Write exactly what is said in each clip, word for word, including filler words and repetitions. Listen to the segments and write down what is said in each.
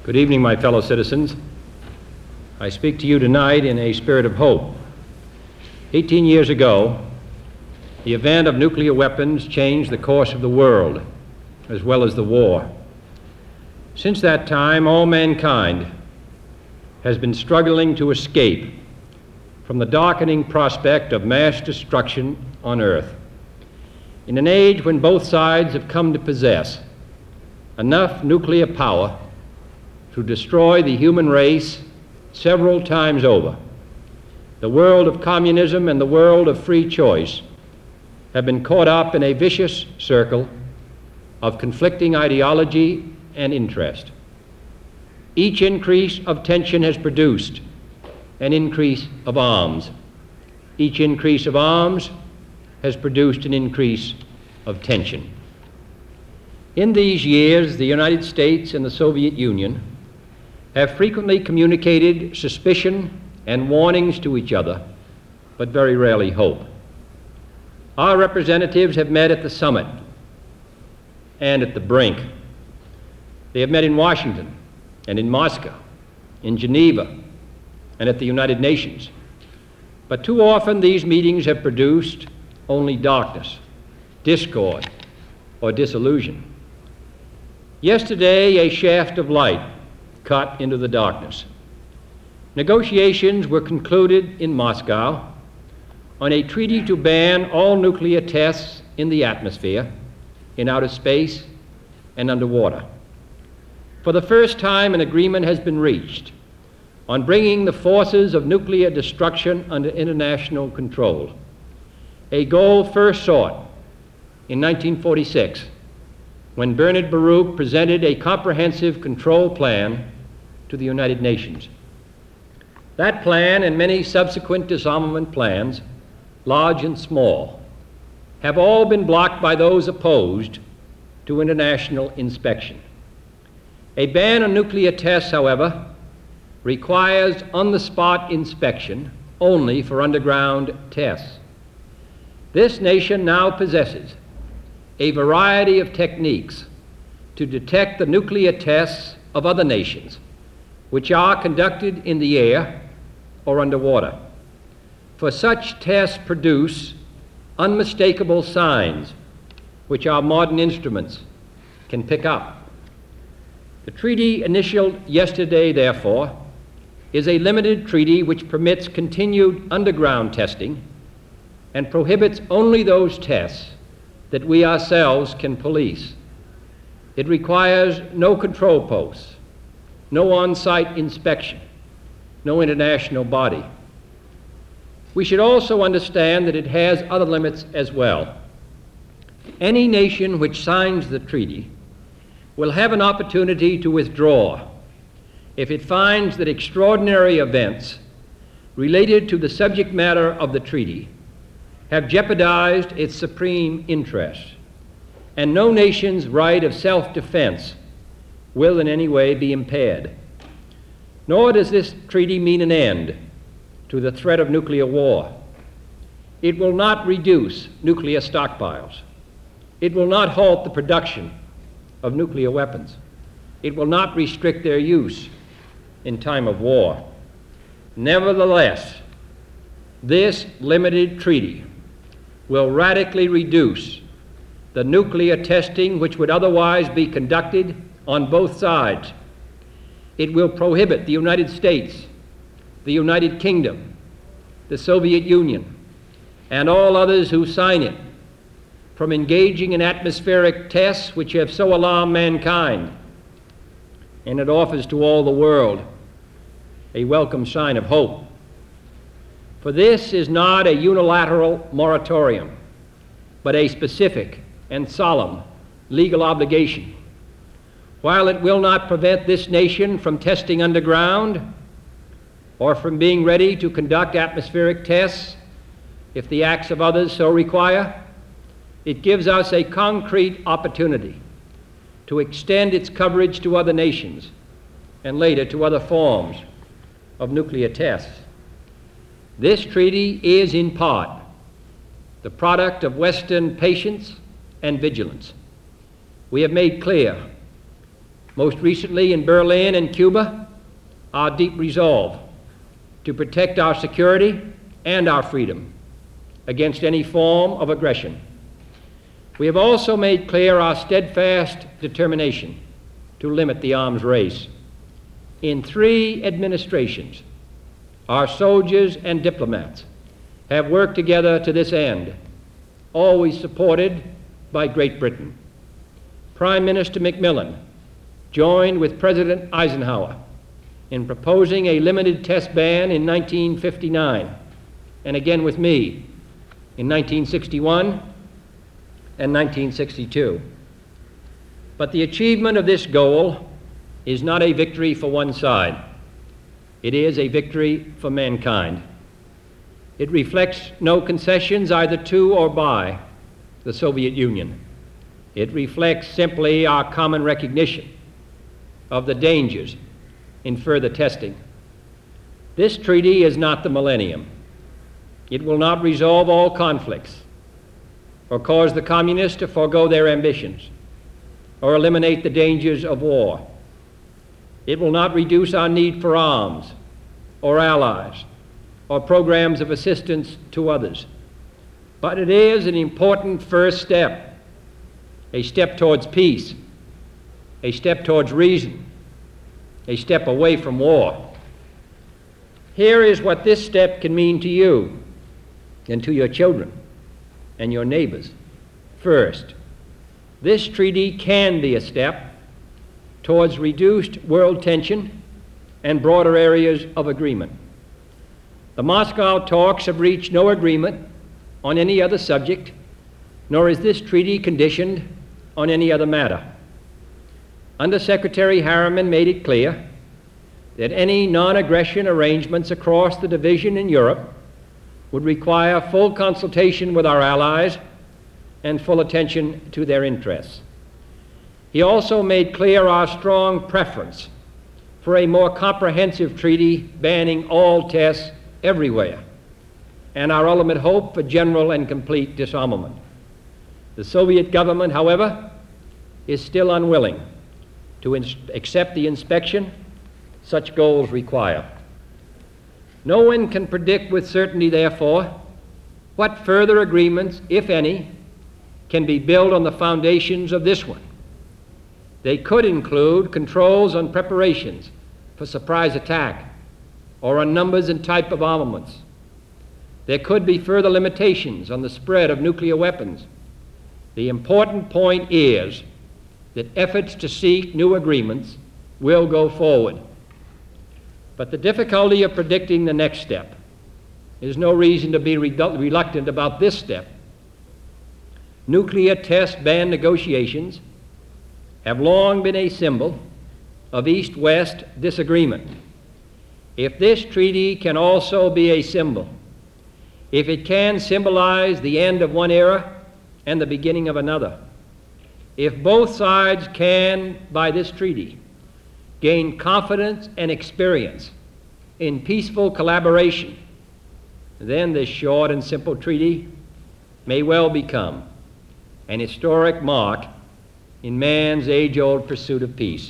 Good evening, my fellow citizens. I speak to you tonight in a spirit of hope. Eighteen years ago, the event of nuclear weapons changed the course of the world, as well as the war. Since that time, all mankind has been struggling to escape from the darkening prospect of mass destruction on Earth. In an age when both sides have come to possess enough nuclear power to destroy the human race several times over, the world of communism and the world of free choice have been caught up in a vicious circle of conflicting ideology and interest. Each increase of tension has produced an increase of arms. Each increase of arms has produced an increase of tension. In these years, the United States and the Soviet Union have frequently communicated suspicion and warnings to each other, but very rarely hope. Our representatives have met at the summit and at the brink. They have met in Washington and in Moscow, in Geneva, and at the United Nations. But too often these meetings have produced only darkness, discord, or disillusion. Yesterday, a shaft of light cut into the darkness. Negotiations were concluded in Moscow on a treaty to ban all nuclear tests in the atmosphere, in outer space, and underwater. For the first time, an agreement has been reached on bringing the forces of nuclear destruction under international control, a goal first sought in nineteen forty-six, when Bernard Baruch presented a comprehensive control plan to the United Nations. That plan and many subsequent disarmament plans, large and small, have all been blocked by those opposed to international inspection. A ban on nuclear tests, however, requires on-the-spot inspection only for underground tests. This nation now possesses a variety of techniques to detect the nuclear tests of other nations, which are conducted in the air or underwater. For such tests produce unmistakable signs which our modern instruments can pick up. The treaty initialed yesterday, therefore, is a limited treaty which permits continued underground testing and prohibits only those tests that we ourselves can police. It requires no control posts, no on-site inspection, no international body. We should also understand that it has other limits as well. Any nation which signs the treaty will have an opportunity to withdraw if it finds that extraordinary events related to the subject matter of the treaty have jeopardized its supreme interests, and no nation's right of self-defense will in any way be impaired. Nor does this treaty mean an end to the threat of nuclear war. It will not reduce nuclear stockpiles. It will not halt the production of nuclear weapons. It will not restrict their use in time of war. Nevertheless, this limited treaty will radically reduce the nuclear testing which would otherwise be conducted on both sides. It will prohibit the United States, the United Kingdom, the Soviet Union, and all others who sign it from engaging in atmospheric tests which have so alarmed mankind. And it offers to all the world a welcome sign of hope. For this is not a unilateral moratorium, but a specific and solemn legal obligation. While it will not prevent this nation from testing underground or from being ready to conduct atmospheric tests if the acts of others so require, it gives us a concrete opportunity to extend its coverage to other nations and later to other forms of nuclear tests. This treaty is in part the product of Western patience and vigilance. We have made clear most recently in Berlin and Cuba, our deep resolve to protect our security and our freedom against any form of aggression. We have also made clear our steadfast determination to limit the arms race. In three administrations, our soldiers and diplomats have worked together to this end, always supported by Great Britain. Prime Minister Macmillan joined with President Eisenhower in proposing a limited test ban in nineteen fifty-nine, and again with me in nineteen sixty-one and nineteen sixty-two. But the achievement of this goal is not a victory for one side. It is a victory for mankind. It reflects no concessions either to or by the Soviet Union. It reflects simply our common recognition of the dangers in further testing. This treaty is not the millennium. It will not resolve all conflicts or cause the communists to forego their ambitions or eliminate the dangers of war. It will not reduce our need for arms or allies or programs of assistance to others. But it is an important first step, a step towards peace, a step towards reason, a step away from war. Here is what this step can mean to you and to your children and your neighbors. First, this treaty can be a step towards reduced world tension and broader areas of agreement. The Moscow talks have reached no agreement on any other subject, nor is this treaty conditioned on any other matter. Under-Secretary Harriman made it clear that any non-aggression arrangements across the division in Europe would require full consultation with our allies and full attention to their interests. He also made clear our strong preference for a more comprehensive treaty banning all tests everywhere, and our ultimate hope for general and complete disarmament. The Soviet government, however, is still unwilling to accept the inspection such goals require. No one can predict with certainty, therefore, what further agreements, if any, can be built on the foundations of this one. They could include controls on preparations for surprise attack or on numbers and type of armaments. There could be further limitations on the spread of nuclear weapons. The important point is that efforts to seek new agreements will go forward. But the difficulty of predicting the next step is no reason to be reluctant about this step. Nuclear test ban negotiations have long been a symbol of East-West disagreement. If this treaty can also be a symbol, if it can symbolize the end of one era and the beginning of another, if both sides can, by this treaty, gain confidence and experience in peaceful collaboration, then this short and simple treaty may well become an historic mark in man's age-old pursuit of peace.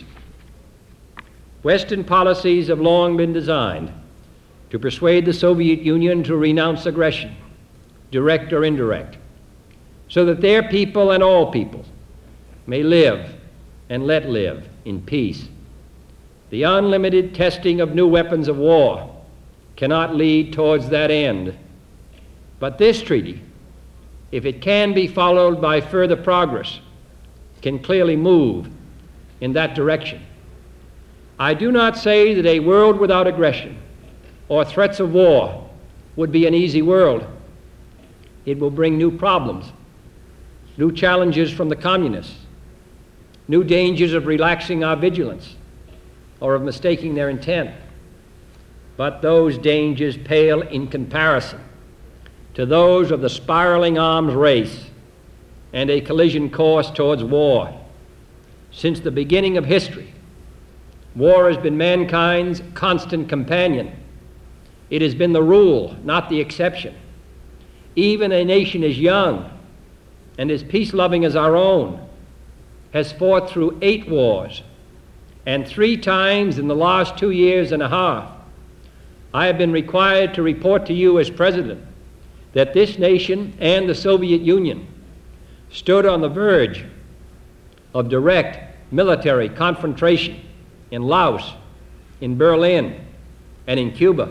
Western policies have long been designed to persuade the Soviet Union to renounce aggression, direct or indirect, so that their people and all people may live and let live in peace. The unlimited testing of new weapons of war cannot lead towards that end. But this treaty, if it can be followed by further progress, can clearly move in that direction. I do not say that a world without aggression or threats of war would be an easy world. It will bring new problems, new challenges from the communists, new dangers of relaxing our vigilance or of mistaking their intent. But those dangers pale in comparison to those of the spiraling arms race and a collision course towards war. Since the beginning of history, war has been mankind's constant companion. It has been the rule, not the exception. Even a nation as young and as peace-loving as our own has fought through eight wars and three times in the last two years and a half, I have been required to report to you as President that this nation and the Soviet Union stood on the verge of direct military confrontation in Laos, in Berlin, and in Cuba.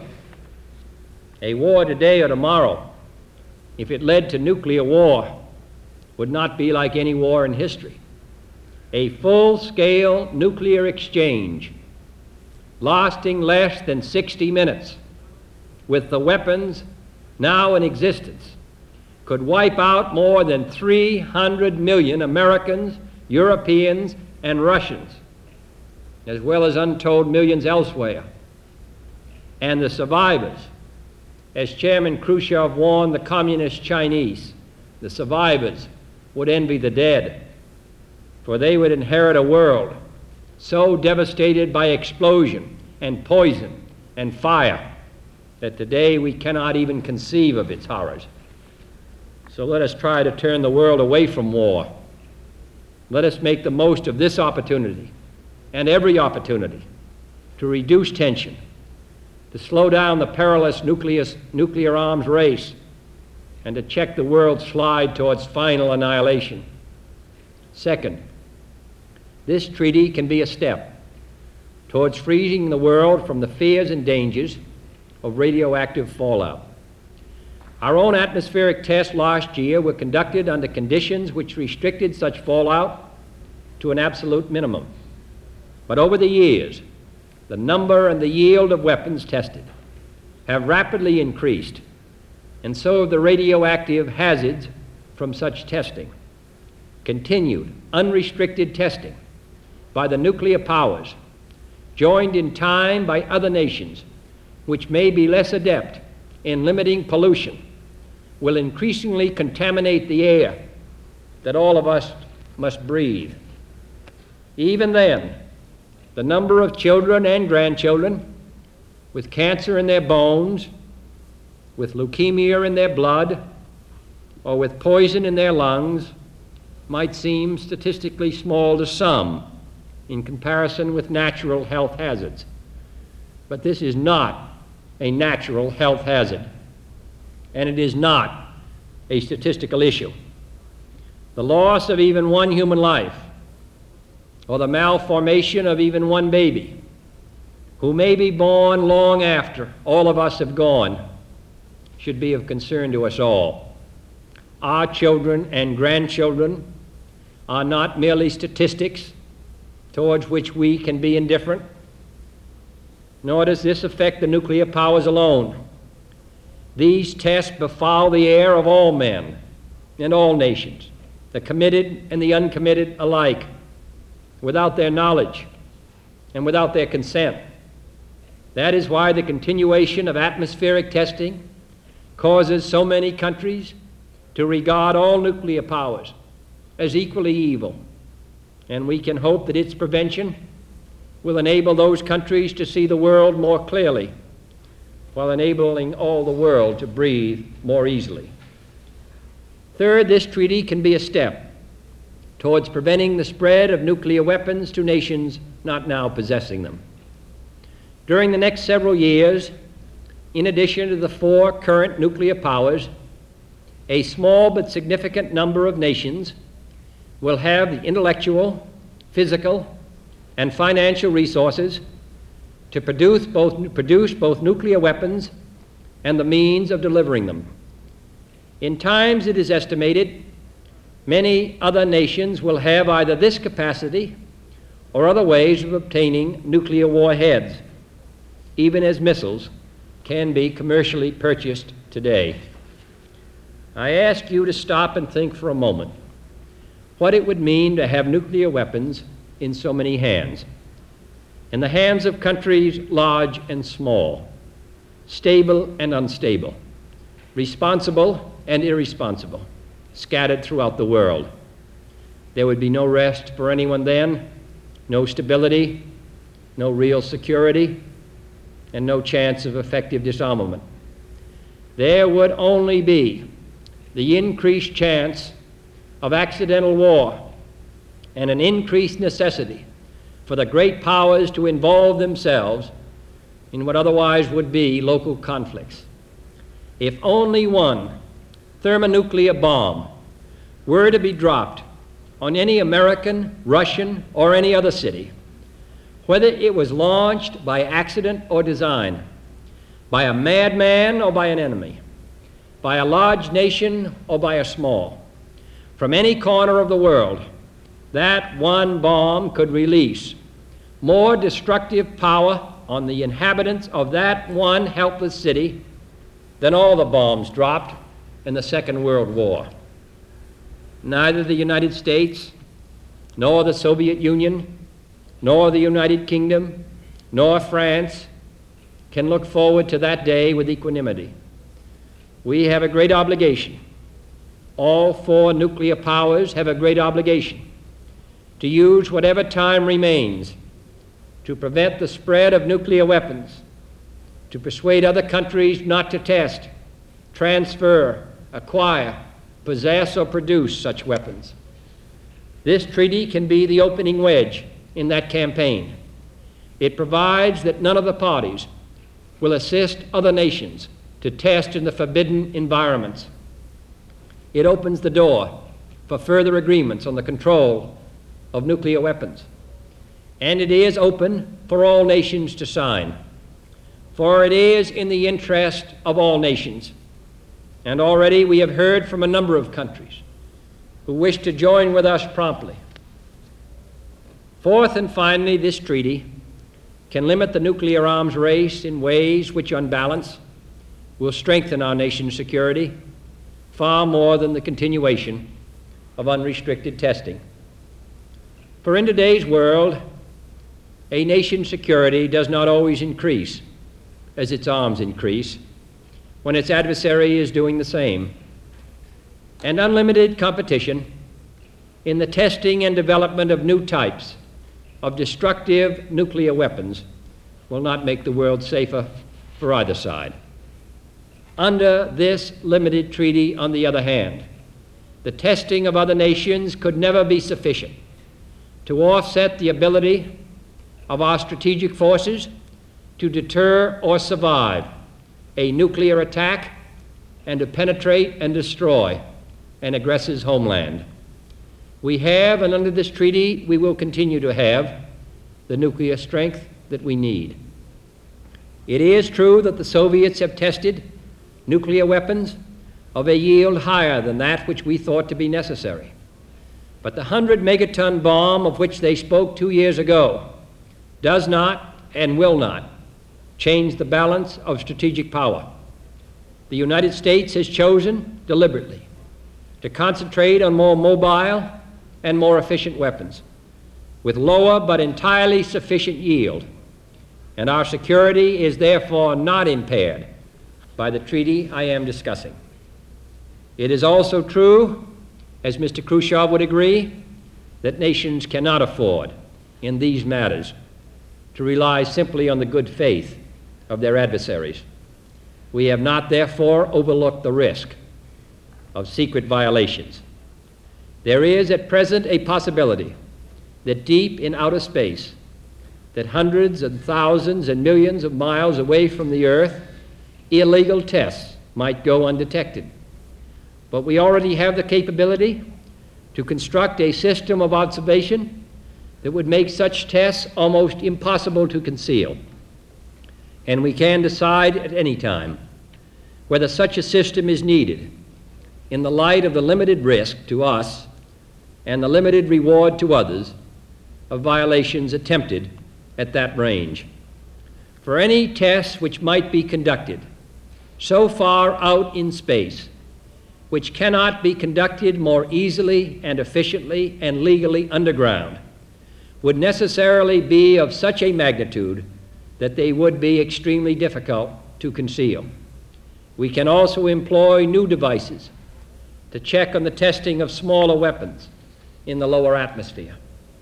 A war today or tomorrow, if it led to nuclear war, would not be like any war in history. A full-scale nuclear exchange lasting less than sixty minutes with the weapons now in existence could wipe out more than three hundred million Americans, Europeans, and Russians, as well as untold millions elsewhere. And the survivors, as Chairman Khrushchev warned the communist Chinese, the survivors would envy the dead, for they would inherit a world so devastated by explosion and poison and fire that today we cannot even conceive of its horrors. So let us try to turn the world away from war. Let us make the most of this opportunity and every opportunity to reduce tension, to slow down the perilous nucleus, nuclear arms race, and to check the world's slide towards final annihilation. Second, this treaty can be a step towards freeing the world from the fears and dangers of radioactive fallout. Our own atmospheric tests last year were conducted under conditions which restricted such fallout to an absolute minimum. But over the years, the number and the yield of weapons tested have rapidly increased, and so have the radioactive hazards from such testing. Continued, unrestricted testing by the nuclear powers, joined in time by other nations which may be less adept in limiting pollution, will increasingly contaminate the air that all of us must breathe. Even then, the number of children and grandchildren with cancer in their bones, with leukemia in their blood, or with poison in their lungs might seem statistically small to some in comparison with natural health hazards. But this is not a natural health hazard, and it is not a statistical issue. The loss of even one human life, or the malformation of even one baby, who may be born long after all of us have gone, should be of concern to us all. Our children and grandchildren are not merely statistics towards which we can be indifferent, nor does this affect the nuclear powers alone. These tests befoul the air of all men and all nations, the committed and the uncommitted alike, without their knowledge and without their consent. That is why the continuation of atmospheric testing causes so many countries to regard all nuclear powers as equally evil, and we can hope that its prevention will enable those countries to see the world more clearly, while enabling all the world to breathe more easily. Third, this treaty can be a step towards preventing the spread of nuclear weapons to nations not now possessing them. During the next several years, in addition to the four current nuclear powers, a small but significant number of nations will have the intellectual, physical, and financial resources to produce both, produce both nuclear weapons and the means of delivering them. In times, it is estimated, many other nations will have either this capacity or other ways of obtaining nuclear warheads, even as missiles can be commercially purchased today. I ask you to stop and think for a moment what it would mean to have nuclear weapons in so many hands, in the hands of countries large and small, stable and unstable, responsible and irresponsible, scattered throughout the world. There would be no rest for anyone then, no stability, no real security, and no chance of effective disarmament. There would only be the increased chance of accidental war and an increased necessity for the great powers to involve themselves in what otherwise would be local conflicts. If only one thermonuclear bomb were to be dropped on any American, Russian, or any other city, whether it was launched by accident or design, by a madman or by an enemy, by a large nation or by a small, from any corner of the world, that one bomb could release more destructive power on the inhabitants of that one helpless city than all the bombs dropped in the Second World War. Neither the United States, nor the Soviet Union, nor the United Kingdom, nor France can look forward to that day with equanimity. We have a great obligation. All four nuclear powers have a great obligation to use whatever time remains to prevent the spread of nuclear weapons, to persuade other countries not to test, transfer, acquire, possess, or produce such weapons. This treaty can be the opening wedge in that campaign. It provides that none of the parties will assist other nations to test in the forbidden environments. It opens the door for further agreements on the control of nuclear weapons. And it is open for all nations to sign, for it is in the interest of all nations. And already we have heard from a number of countries who wish to join with us promptly. Fourth and finally, this treaty can limit the nuclear arms race in ways which, on balance, will strengthen our nation's security far more than the continuation of unrestricted testing. For in today's world, a nation's security does not always increase as its arms increase, when its adversary is doing the same. And unlimited competition in the testing and development of new types of destructive nuclear weapons will not make the world safer for either side. Under this limited treaty, on the other hand, the testing of other nations could never be sufficient to offset the ability of our strategic forces to deter or survive a nuclear attack and to penetrate and destroy an aggressor's homeland. We have, and under this treaty, we will continue to have, the nuclear strength that we need. It is true that the Soviets have tested nuclear weapons of a yield higher than that which we thought to be necessary. But the one hundred megaton bomb of which they spoke two years ago does not and will not change the balance of strategic power. The United States has chosen deliberately to concentrate on more mobile and more efficient weapons with lower but entirely sufficient yield, and our security is therefore not impaired by the treaty I am discussing. It is also true, as Mister Khrushchev would agree, that nations cannot afford, in these matters, to rely simply on the good faith of their adversaries. We have not, therefore, overlooked the risk of secret violations. There is at present a possibility that deep in outer space, that hundreds and thousands and millions of miles away from the Earth, illegal tests might go undetected. But we already have the capability to construct a system of observation that would make such tests almost impossible to conceal. And we can decide at any time whether such a system is needed in the light of the limited risk to us and the limited reward to others of violations attempted at that range. For any tests which might be conducted so far out in space, which cannot be conducted more easily and efficiently and legally underground, would necessarily be of such a magnitude that they would be extremely difficult to conceal. We can also employ new devices to check on the testing of smaller weapons in the lower atmosphere.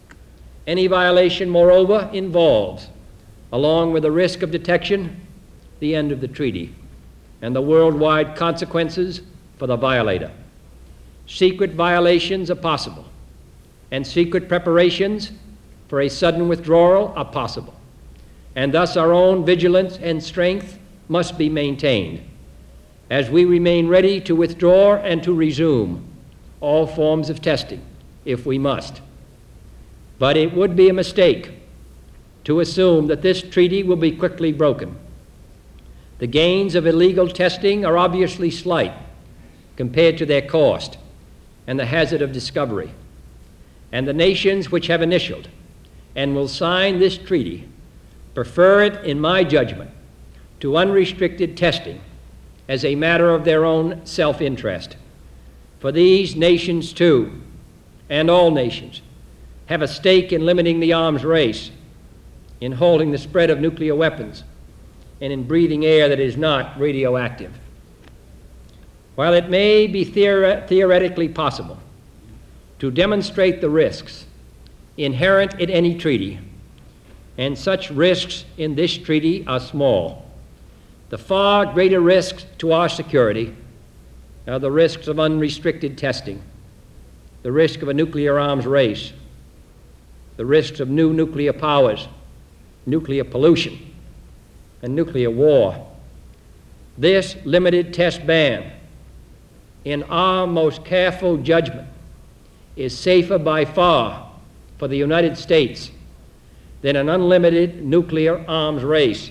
Any violation, moreover, involves, along with the risk of detection, the end of the treaty and the worldwide consequences for the violator. Secret violations are possible, and secret preparations for a sudden withdrawal are possible, and thus our own vigilance and strength must be maintained as we remain ready to withdraw and to resume all forms of testing if we must. But it would be a mistake to assume that this treaty will be quickly broken. The gains of illegal testing are obviously slight compared to their cost and the hazard of discovery. And the nations which have initialed and will sign this treaty prefer it, in my judgment, to unrestricted testing as a matter of their own self-interest. For these nations, too, and all nations, have a stake in limiting the arms race, in halting the spread of nuclear weapons, and in breathing air that is not radioactive. While it may be theore- theoretically possible to demonstrate the risks inherent in any treaty, and such risks in this treaty are small, the far greater risks to our security are the risks of unrestricted testing, the risk of a nuclear arms race, the risks of new nuclear powers, nuclear pollution, and nuclear war. This limited test ban, in our most careful judgment, is safer by far for the United States than an unlimited nuclear arms race.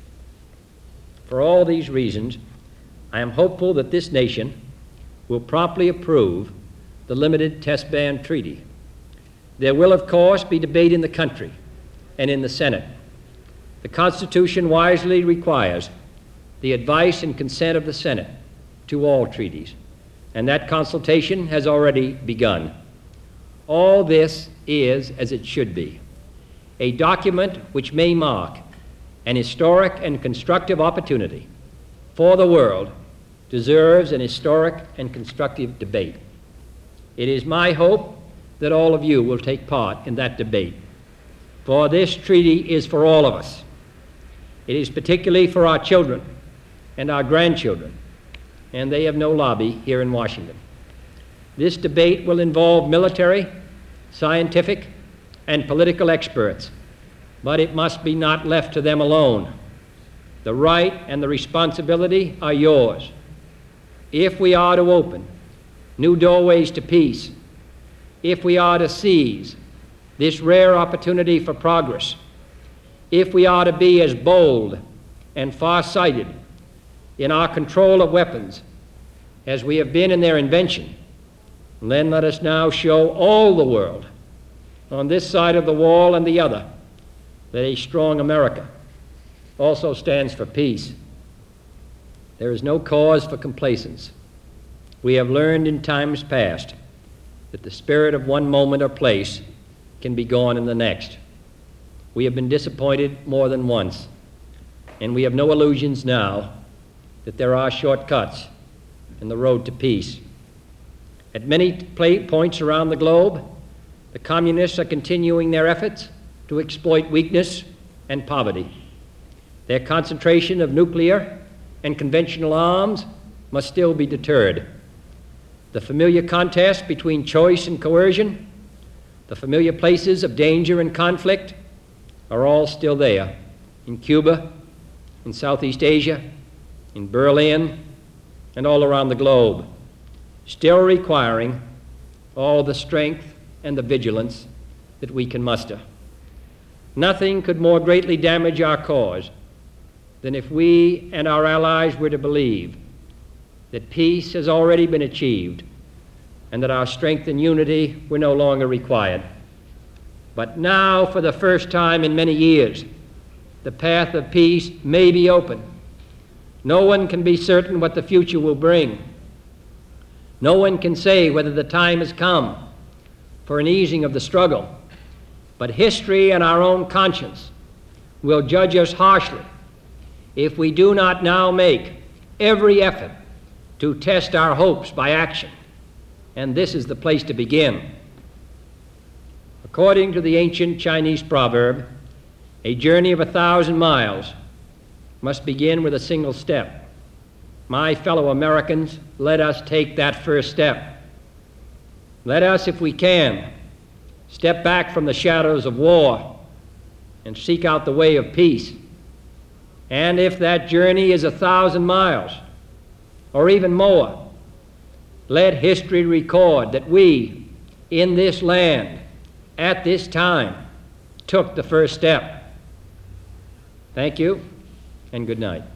For all these reasons, I am hopeful that this nation will promptly approve the limited test ban treaty. There will, of course, be debate in the country and in the Senate. The Constitution wisely requires the advice and consent of the Senate to all treaties, and that consultation has already begun. All this is as it should be. A document which may mark an historic and constructive opportunity for the world deserves an historic and constructive debate. It is my hope that all of you will take part in that debate, for this treaty is for all of us. It is particularly for our children and our grandchildren, and they have no lobby here in Washington. This debate will involve military, scientific, and political experts, but it must be not left to them alone. The right and the responsibility are yours. If we are to open new doorways to peace, if we are to seize this rare opportunity for progress, if we are to be as bold and far-sighted in our control of weapons as we have been in their invention, then let us now show all the world, on this side of the wall and the other, that a strong America also stands for peace. There is no cause for complacence. We have learned in times past that the spirit of one moment or place can be gone in the next. We have been disappointed more than once, and we have no illusions now that there are shortcuts in the road to peace. At many points around the globe, the communists are continuing their efforts to exploit weakness and poverty. Their concentration of nuclear and conventional arms must still be deterred. The familiar contest between choice and coercion, the familiar places of danger and conflict, are all still there in Cuba, in Southeast Asia, in Berlin, and all around the globe, still requiring all the strength and the vigilance that we can muster. Nothing could more greatly damage our cause than if we and our allies were to believe that peace has already been achieved and that our strength and unity were no longer required. But now, for the first time in many years, the path of peace may be open. No one can be certain what the future will bring. No one can say whether the time has come for an easing of the struggle. But history and our own conscience will judge us harshly if we do not now make every effort to test our hopes by action. And this is the place to begin. According to the ancient Chinese proverb, a journey of a thousand miles must begin with a single step. My fellow Americans, let us take that first step. Let us, if we can, step back from the shadows of war and seek out the way of peace. And if that journey is a thousand miles or even more, let history record that we in this land at this time took the first step. Thank you and good night.